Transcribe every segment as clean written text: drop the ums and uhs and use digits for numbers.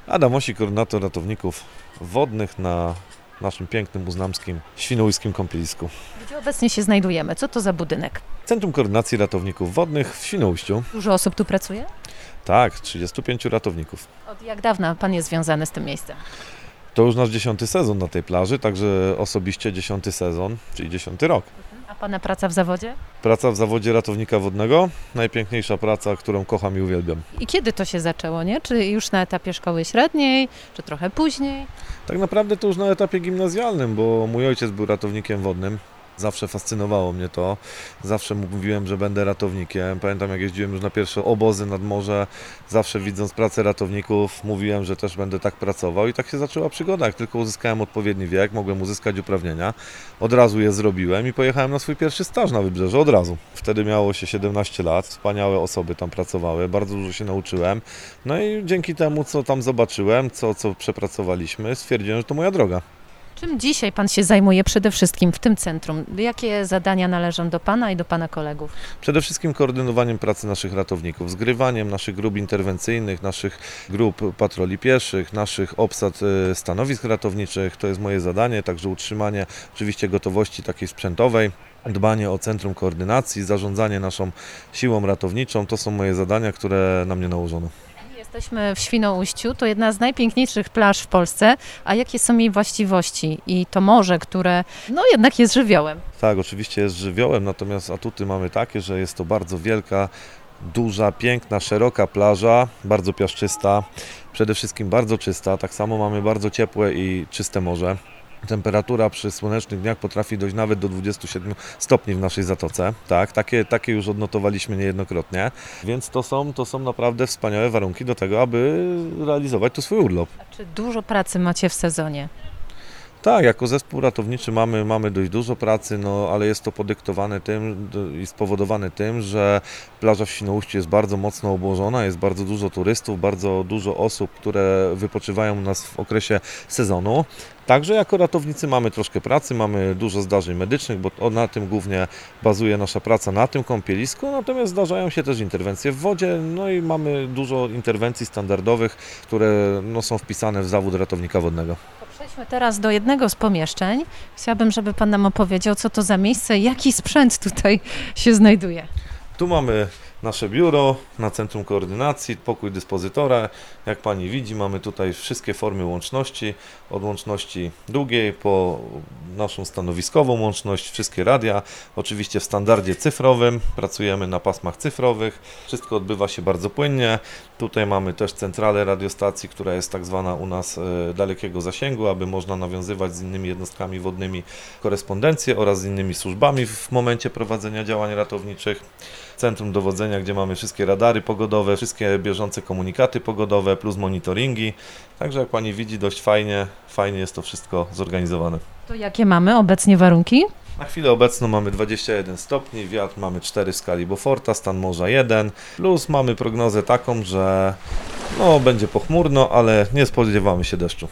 Adam Osik, koordynator ratowników wodnych na naszym pięknym, uznamskim, świnoujskim kąpielisku. Gdzie obecnie się znajdujemy? Co to za budynek? Centrum Koordynacji Ratowników Wodnych w Świnoujściu. Dużo osób tu pracuje? Tak, 35 ratowników. Od jak dawna Pan jest związany z tym miejscem? To już nasz 10. sezon na tej plaży, także osobiście 10. sezon, czyli 10. rok. A Pana praca w zawodzie? Praca w zawodzie ratownika wodnego, najpiękniejsza praca, którą kocham i uwielbiam. I kiedy to się zaczęło, nie? Czy już na etapie szkoły średniej, czy trochę później? Tak naprawdę to już na etapie gimnazjalnym, bo mój ojciec był ratownikiem wodnym. Zawsze fascynowało mnie to, zawsze mówiłem, że będę ratownikiem. Pamiętam, jak jeździłem już na pierwsze obozy nad morze, zawsze widząc pracę ratowników, mówiłem, że też będę tak pracował i tak się zaczęła przygoda. Jak tylko uzyskałem odpowiedni wiek, mogłem uzyskać uprawnienia, od razu je zrobiłem i pojechałem na swój pierwszy staż na Wybrzeże, od razu. Wtedy miało się 17 lat, wspaniałe osoby tam pracowały, bardzo dużo się nauczyłem. No i dzięki temu, co tam zobaczyłem, co przepracowaliśmy, stwierdziłem, że to moja droga. Czym dzisiaj Pan się zajmuje przede wszystkim w tym centrum? Jakie zadania należą do Pana i do Pana kolegów? Przede wszystkim koordynowaniem pracy naszych ratowników, zgrywaniem naszych grup interwencyjnych, naszych grup patroli pieszych, naszych obsad stanowisk ratowniczych. To jest moje zadanie, także utrzymanie oczywiście gotowości takiej sprzętowej, dbanie o centrum koordynacji, zarządzanie naszą siłą ratowniczą. To są moje zadania, które na mnie nałożono. Jesteśmy w Świnoujściu, to jedna z najpiękniejszych plaż w Polsce, a jakie są jej właściwości? I to morze, które jednak jest żywiołem. Tak, oczywiście jest żywiołem, natomiast atuty mamy takie, że jest to bardzo wielka, duża, piękna, szeroka plaża, bardzo piaszczysta, przede wszystkim bardzo czysta. Tak samo mamy bardzo ciepłe i czyste morze. Temperatura przy słonecznych dniach potrafi dojść nawet do 27 stopni w naszej zatoce. Tak, takie już odnotowaliśmy niejednokrotnie, więc to są naprawdę wspaniałe warunki do tego, aby realizować tu swój urlop. A czy dużo pracy macie w sezonie? Tak, jako zespół ratowniczy mamy dość dużo pracy, ale jest to podyktowane tym i spowodowane tym, że plaża w Świnoujściu jest bardzo mocno obłożona, jest bardzo dużo turystów, bardzo dużo osób, które wypoczywają u nas w okresie sezonu. Także jako ratownicy mamy troszkę pracy, mamy dużo zdarzeń medycznych, bo na tym głównie bazuje nasza praca na tym kąpielisku, natomiast zdarzają się też interwencje w wodzie, i mamy dużo interwencji standardowych, które są wpisane w zawód ratownika wodnego. Przejdźmy teraz do jednego z pomieszczeń. Chciałabym, żeby Pan nam opowiedział, co to za miejsce, jaki sprzęt tutaj się znajduje. Tu mamy nasze biuro na Centrum Koordynacji, pokój dyspozytora. Jak Pani widzi, mamy tutaj wszystkie formy łączności, od łączności długiej po naszą stanowiskową łączność, wszystkie radia, oczywiście w standardzie cyfrowym, pracujemy na pasmach cyfrowych, wszystko odbywa się bardzo płynnie. Tutaj mamy też centralę radiostacji, która jest tak zwana u nas dalekiego zasięgu, aby można nawiązywać z innymi jednostkami wodnymi korespondencję oraz z innymi służbami w momencie prowadzenia działań ratowniczych. Centrum dowodzenia, gdzie mamy wszystkie radary pogodowe, wszystkie bieżące komunikaty pogodowe plus monitoringi. Także jak Pani widzi, dość fajnie jest to wszystko zorganizowane. To jakie mamy obecnie warunki? Na chwilę obecną mamy 21 stopni, wiatr mamy 4 w skali Beauforta, stan morza 1, plus mamy prognozę taką, że będzie pochmurno, ale nie spodziewamy się deszczu.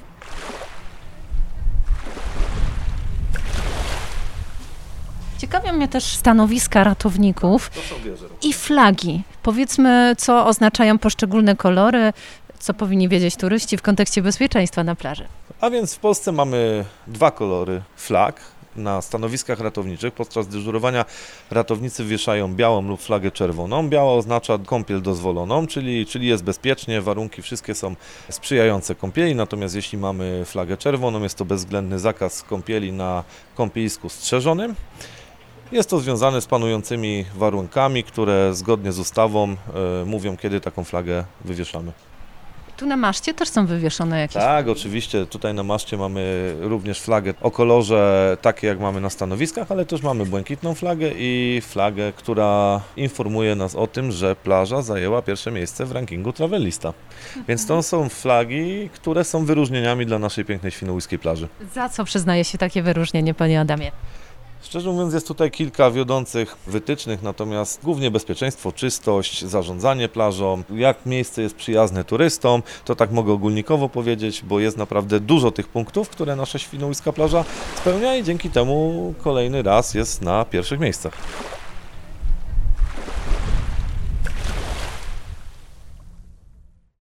Ciekawią mnie też stanowiska ratowników To są wieże. i flagi. Powiedzmy, co oznaczają poszczególne kolory, co powinni wiedzieć turyści w kontekście bezpieczeństwa na plaży. A więc w Polsce mamy 2 kolory flag. Na stanowiskach ratowniczych podczas dyżurowania ratownicy wieszają białą lub flagę czerwoną. Biała oznacza kąpiel dozwoloną, czyli jest bezpiecznie, warunki wszystkie są sprzyjające kąpieli, natomiast jeśli mamy flagę czerwoną, jest to bezwzględny zakaz kąpieli na kąpielisku strzeżonym. Jest to związane z panującymi warunkami, które zgodnie z ustawą mówią, kiedy taką flagę wywieszamy. Tu na maszcie też są wywieszone jakieś... Tak, oczywiście. Tutaj na maszcie mamy również flagę o kolorze takiej, jak mamy na stanowiskach, ale też mamy błękitną flagę i flagę, która informuje nas o tym, że plaża zajęła pierwsze miejsce w rankingu Travelista. Więc to są flagi, które są wyróżnieniami dla naszej pięknej świnoujskiej plaży. Za co przyznaje się takie wyróżnienie, Panie Adamie? Szczerze mówiąc, jest tutaj kilka wiodących wytycznych, natomiast głównie bezpieczeństwo, czystość, zarządzanie plażą, jak miejsce jest przyjazne turystom, to tak mogę ogólnikowo powiedzieć, bo jest naprawdę dużo tych punktów, które nasza świnoujska plaża spełnia i dzięki temu kolejny raz jest na pierwszych miejscach.